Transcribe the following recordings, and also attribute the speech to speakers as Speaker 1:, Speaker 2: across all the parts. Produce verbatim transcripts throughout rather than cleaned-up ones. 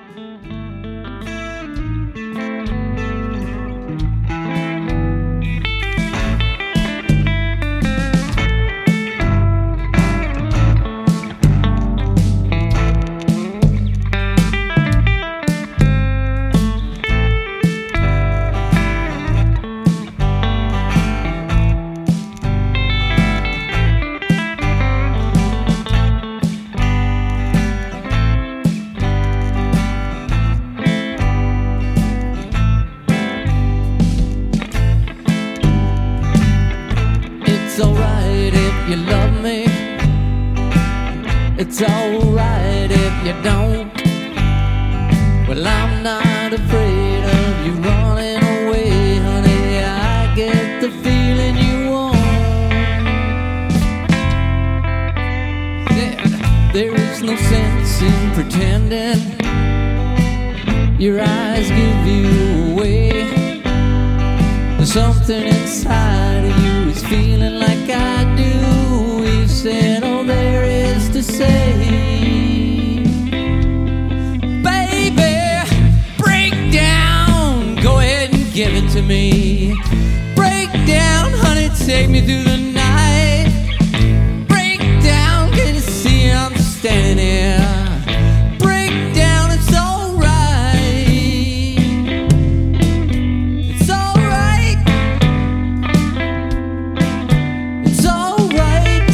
Speaker 1: It's alright if you love me. It's alright if you don't. Well, I'm not afraid of you running away, honey. I get the feeling you want. Yeah, there is no sense in pretending. Your eyes give you away. There's something inside of you is feeling like I do. We've said all there is to say. Baby, break down. Go ahead and give it to me. Break down, honey, take me through the night. Break down, can you see I'm standing here? Break down, it's alright. It's alright. It's alright.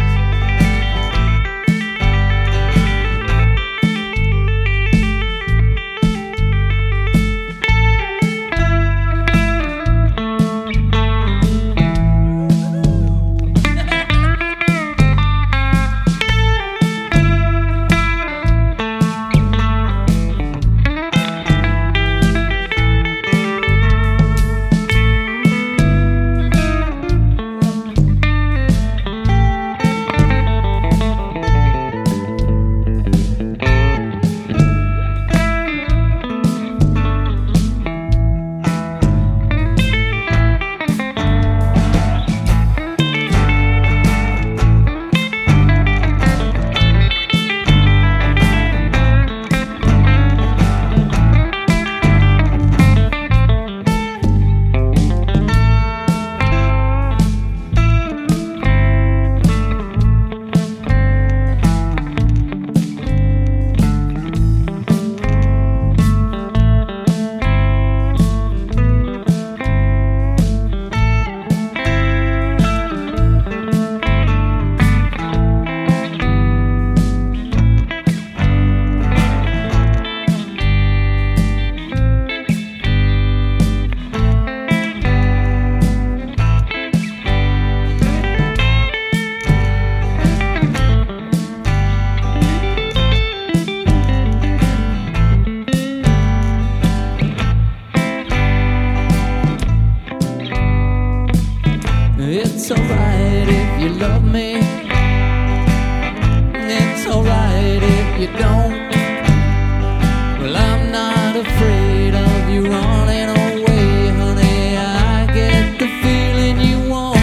Speaker 1: It's alright if you love me. It's alright if you don't. Well, I'm not afraid of you running away, honey. I get the feeling you want.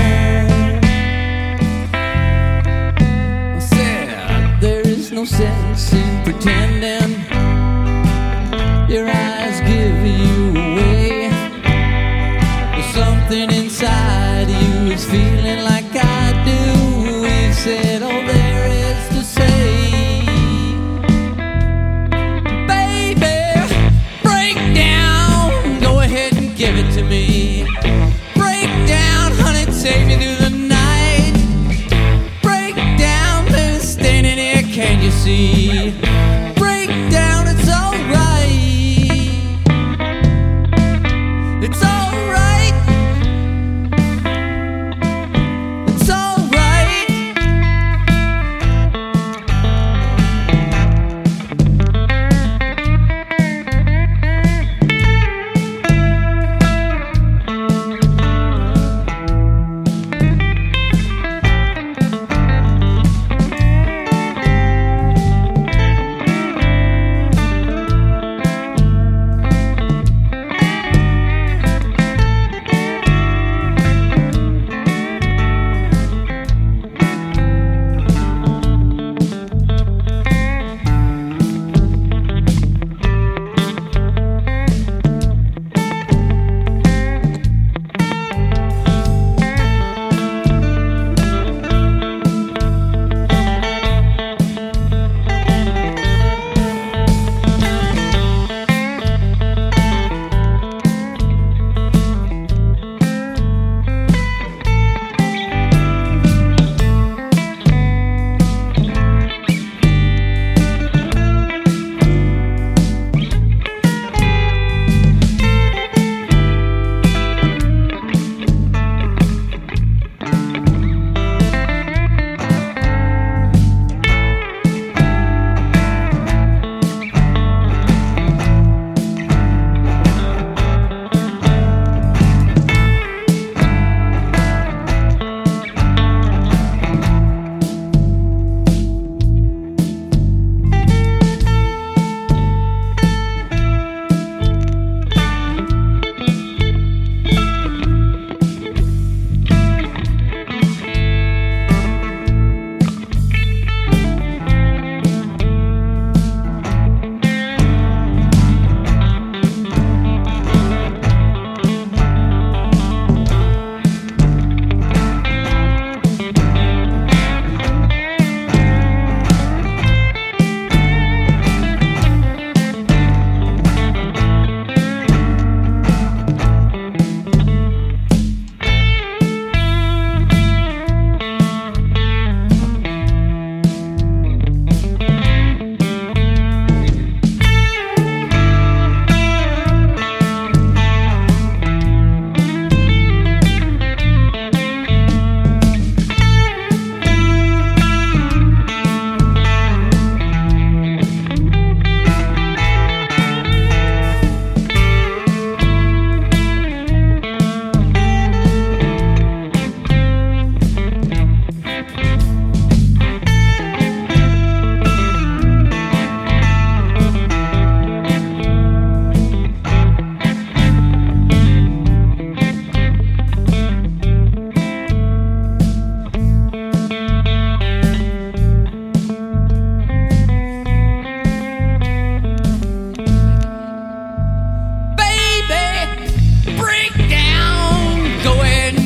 Speaker 1: I said there is no sense in pretending. Your eyes give you away. There's something inside you is feeling like I do. We've said all there is to say.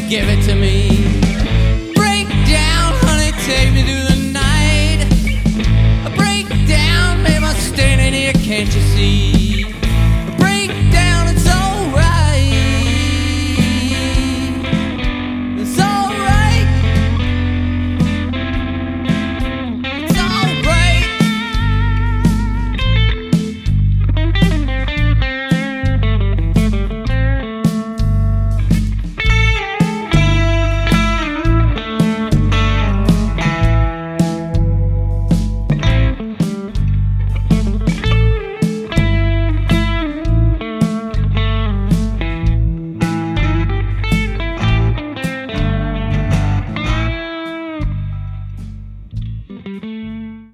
Speaker 1: give it to me. Break down, honey, take me through the night. Break down, babe, I'm standing here, can't you see?